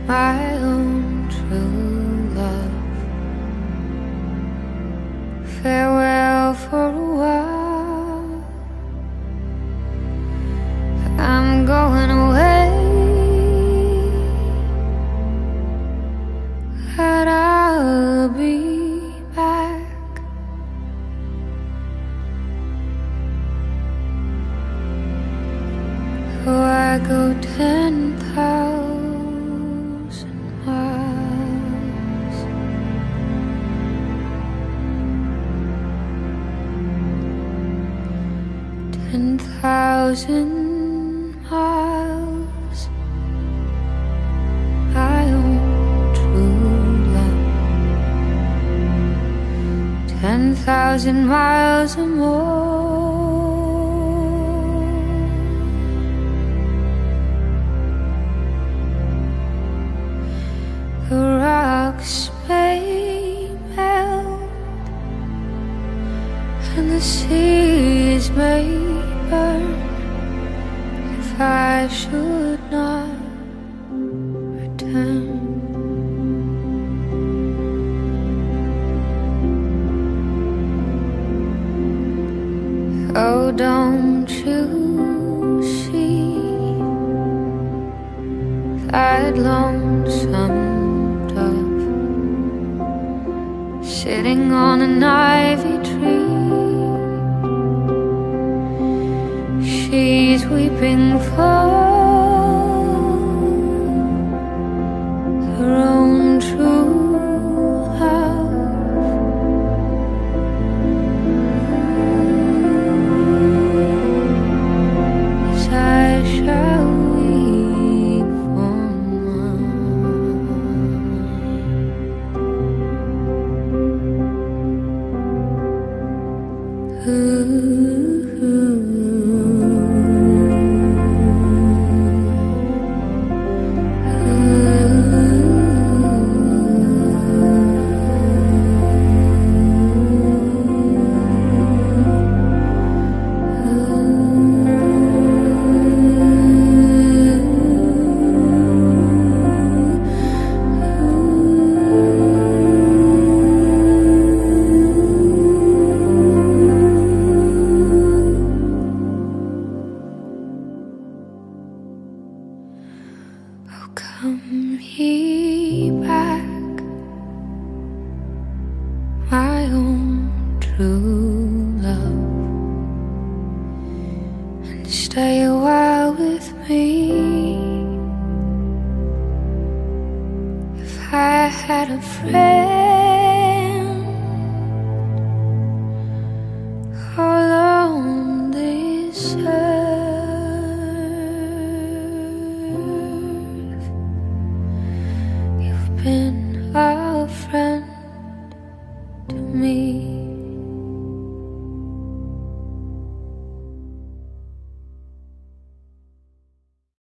my own true love. Farewell for a while, I'm going away, but I'll be back. Though I go 10,000 miles, 10,000 miles, my own true love. 10,000 miles or more. The rocks may melt and the seas may burn if I should not return. Oh, don't you see that lonesome dove sitting on an ivy tree? She's weeping for her own true love. As I shall weep for mine. Oh, come ye back, my own true love, and stay a while with me. If I had a friend all on this earth, you've been a friend to me.